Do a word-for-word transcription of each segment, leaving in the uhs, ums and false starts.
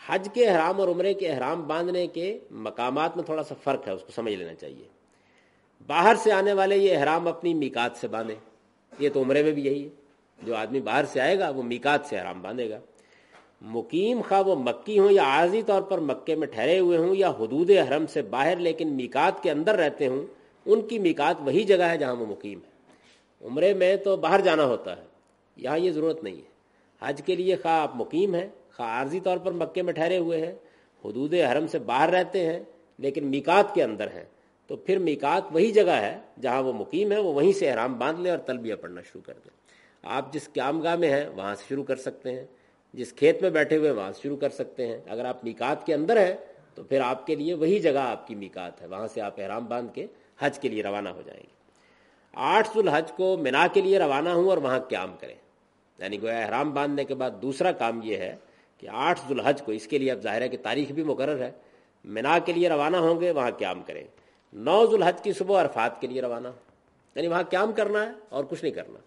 حج کے احرام اور عمرے کے احرام باندھنے کے مقامات میں تھوڑا سا فرق ہے، اس کو سمجھ لینا چاہیے۔ باہر سے آنے والے یہ احرام اپنی میقات سے باندھیں، یہ تو عمرے میں بھی یہی ہے، جو آدمی باہر سے آئے گا وہ میقات سے احرام باندھے گا۔ مقیم خواہ وہ مکی ہوں یا عارضی طور پر مکے میں ٹھہرے ہوئے ہوں یا حدود حرم سے باہر لیکن میقات کے اندر رہتے ہوں، ان کی میقات وہی جگہ ہے جہاں وہ مقیم ہے۔ عمرے میں تو باہر جانا ہوتا ہے، یہاں یہ ضرورت نہیں ہے۔ حج کے لیے خواہ آپ مقیم ہیں، خواہ عارضی طور پر مکے میں ٹھہرے ہوئے ہیں، حدود حرم سے باہر رہتے ہیں لیکن میقات کے اندر ہیں، تو پھر میقات وہی جگہ ہے جہاں وہ مقیم ہے، وہ وہیں سے احرام باندھ لیں اور تلبیہ پڑھنا شروع کر دیں۔ آپ جس قیامگاہ میں ہیں وہاں سے شروع کر سکتے ہیں، جس کھیت میں بیٹھے ہوئے وہاں سے شروع کر سکتے ہیں۔ اگر آپ میقات کے اندر ہیں تو پھر آپ کے لیے وہی جگہ آپ کی میقات ہے، وہاں سے آپ احرام باندھ کے حج کے لیے روانہ ہو جائیں گے۔ آٹھ ذو الحج کو منا کے لیے روانہ ہوں اور وہاں قیام کریں، یعنی گویا احرام باندھنے کے بعد دوسرا کام یہ ہے کہ آٹھ ذو الحج کو، اس کے لیے اب ظاہر ہے کہ تاریخ بھی مقرر ہے، منا کے لیے روانہ ہوں گے، وہاں قیام کریں۔ نو ذو الحج کی صبح عرفات کے لیے روانہ ہوں، یعنی وہاں قیام کرنا ہے اور کچھ نہیں کرنا۔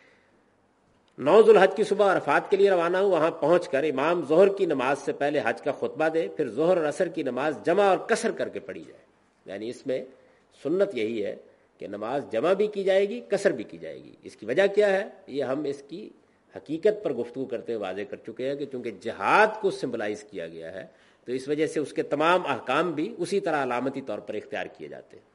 نو ذو الحج کی صبح عرفات کے لیے روانہ ہوں، وہاں پہنچ کر امام ظہر کی نماز سے پہلے حج کا خطبہ دے، پھر ظہر اور عصر کی نماز جمع اور قصر کر کے پڑھی جائے، یعنی اس میں سنت یہی ہے کہ نماز جمع بھی کی جائے گی، قصر بھی کی جائے گی۔ اس کی وجہ کیا ہے؟ یہ ہم اس کی حقیقت پر گفتگو کرتے ہوئے واضح کر چکے ہیں کہ چونکہ جہاد کو سمبلائز کیا گیا ہے تو اس وجہ سے اس کے تمام احکام بھی اسی طرح علامتی طور پر اختیار کیے جاتے ہیں۔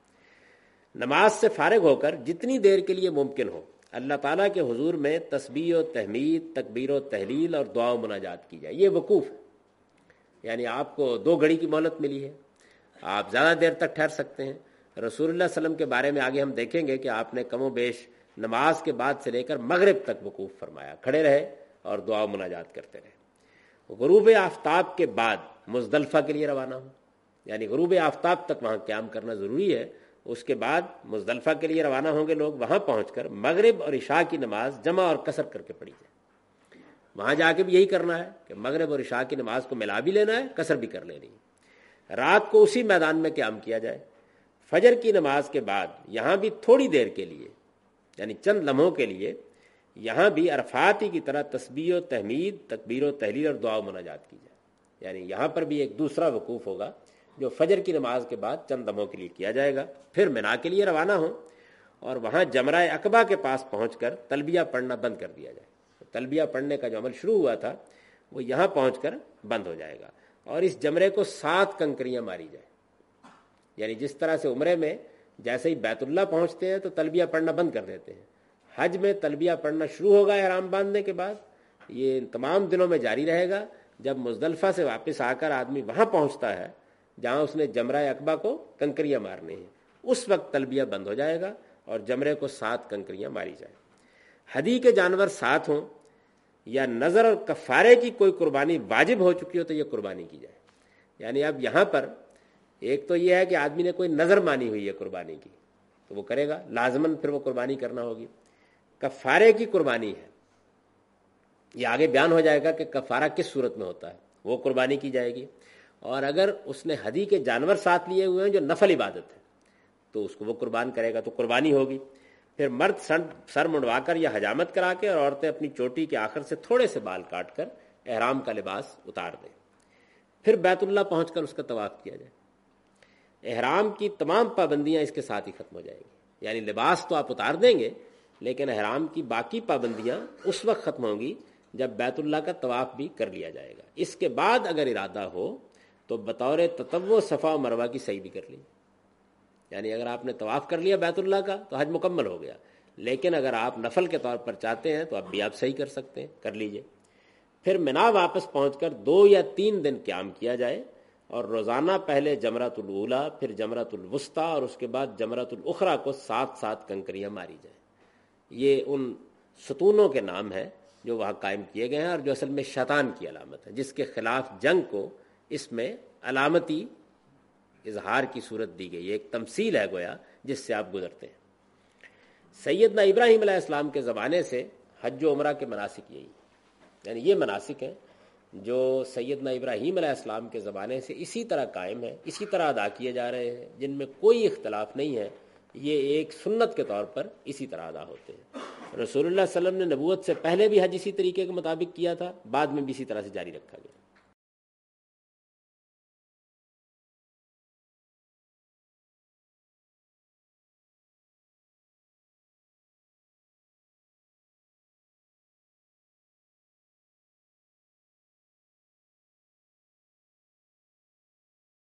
نماز سے فارغ ہو کر جتنی دیر کے لیے ممکن ہو اللہ تعالیٰ کے حضور میں تسبیح و تحمید، تکبیر و تحلیل اور دعا و مناجات کی جائے، یہ وقوف ہے، یعنی آپ کو دو گھڑی کی مہلت ملی ہے، آپ زیادہ دیر تک ٹھہر سکتے ہیں۔ رسول اللہ صلی اللہ علیہ وسلم کے بارے میں آگے ہم دیکھیں گے کہ آپ نے کم و بیش نماز کے بعد سے لے کر مغرب تک وقوف فرمایا، کھڑے رہے اور دعا و مناجات کرتے رہے۔ غروب آفتاب کے بعد مزدلفہ کے لیے روانہ ہوں، یعنی غروب آفتاب تک وہاں قیام کرنا ضروری ہے۔ اس کے بعد مزدلفہ کے لیے روانہ ہوں گے لوگ، وہاں پہنچ کر مغرب اور عشاء کی نماز جمع اور قصر کر کے پڑھی جائے۔ وہاں جا کے بھی یہی کرنا ہے کہ مغرب اور عشاء کی نماز کو ملا بھی لینا ہے، قصر بھی کر لینی ہے۔ رات کو اسی میدان میں قیام کیا جائے۔ فجر کی نماز کے بعد یہاں بھی تھوڑی دیر کے لیے، یعنی چند لمحوں کے لیے، یہاں بھی عرفات ہی کی طرح تسبیح و تحمید، تکبیر و تحلیل اور دعا و مناجات کی جائے، یعنی یہاں پر بھی ایک دوسرا وقوف ہوگا جو فجر کی نماز کے بعد چند لمحوں کے لیے کیا جائے گا۔ پھر منا کے لیے روانہ ہوں اور وہاں جمرہ عقبہ کے پاس پہنچ کر تلبیہ پڑھنا بند کر دیا جائے۔ تلبیہ پڑھنے کا جو عمل شروع ہوا تھا وہ یہاں پہنچ کر بند ہو جائے گا، اور اس جمرے کو سات کنکریاں ماری جائیں، یعنی جس طرح سے عمرے میں جیسے ہی بیت اللہ پہنچتے ہیں تو تلبیہ پڑھنا بند کر دیتے ہیں، حج میں تلبیہ پڑھنا شروع ہوگا احرام باندھنے کے بعد، یہ تمام دنوں میں جاری رہے گا۔ جب مزدلفہ سے واپس آ کر آدمی وہاں پہنچتا ہے جہاں اس نے جمرہ عقبہ کو کنکریاں مارنے ہیں، اس وقت تلبیہ بند ہو جائے گا اور جمرے کو سات کنکریاں ماری جائیں۔ ہدی کے جانور ساتھ ہوں یا نظر اور کفارے کی کوئی قربانی واجب ہو چکی ہو تو یہ قربانی کی جائے، یعنی اب یہاں پر ایک تو یہ ہے کہ آدمی نے کوئی نظر مانی ہوئی ہے قربانی کی تو وہ کرے گا، لازماً پھر وہ قربانی کرنا ہوگی۔ کفارے کی قربانی ہے، یہ آگے بیان ہو جائے گا کہ کفارہ کس صورت میں ہوتا ہے، وہ قربانی کی جائے گی۔ اور اگر اس نے ہدی کے جانور ساتھ لیے ہوئے ہیں جو نفل عبادت ہے تو اس کو وہ قربان کرے گا تو قربانی ہوگی۔ پھر مرد سر منڈوا کر یا حجامت کرا کے، اور عورتیں اپنی چوٹی کے آخر سے تھوڑے سے بال کاٹ کر احرام کا لباس اتار دیں۔ پھر بیت اللہ پہنچ کر اس کا طواف کیا جائے۔ احرام کی تمام پابندیاں اس کے ساتھ ہی ختم ہو جائیں گی، یعنی لباس تو آپ اتار دیں گے لیکن احرام کی باقی پابندیاں اس وقت ختم ہوں گی جب بیت اللہ کا طواف بھی کر لیا جائے گا۔ اس کے بعد اگر ارادہ ہو تو بطور تطوع صفا و مروہ کی سعی بھی کر لی، یعنی اگر آپ نے طواف کر لیا بیت اللہ کا تو حج مکمل ہو گیا، لیکن اگر آپ نفل کے طور پر چاہتے ہیں تو اب بھی آپ صحیح کر سکتے ہیں، کر لیجئے۔ پھر منا واپس پہنچ کر دو یا تین دن قیام کیا جائے اور روزانہ پہلے جمرۃ الاولیٰ، پھر جمرۃ الوسطیٰ اور اس کے بعد جمرۃ الاخریٰ کو سات سات کنکریاں ماری جائیں۔ یہ ان ستونوں کے نام ہیں جو وہاں قائم کیے گئے ہیں اور جو اصل میں شیطان کی علامت ہے، جس کے خلاف جنگ کو اس میں علامتی اظہار کی صورت دی گئی ہے، ایک تمثیل ہے گویا جس سے آپ گزرتے ہیں۔ سیدنا ابراہیم علیہ السلام کے زمانے سے حج و عمرہ کے مناسک یہی، یعنی یہ مناسک ہیں جو سیدنا ابراہیم علیہ السلام کے زمانے سے اسی طرح قائم ہے، اسی طرح ادا کیے جا رہے ہیں، جن میں کوئی اختلاف نہیں ہے، یہ ایک سنت کے طور پر اسی طرح ادا ہوتے ہیں۔ رسول اللہ صلی اللہ علیہ وسلم نے نبوت سے پہلے بھی حج اسی طریقے کے مطابق کیا تھا، بعد میں بھی اسی طرح سے جاری رکھا گیا۔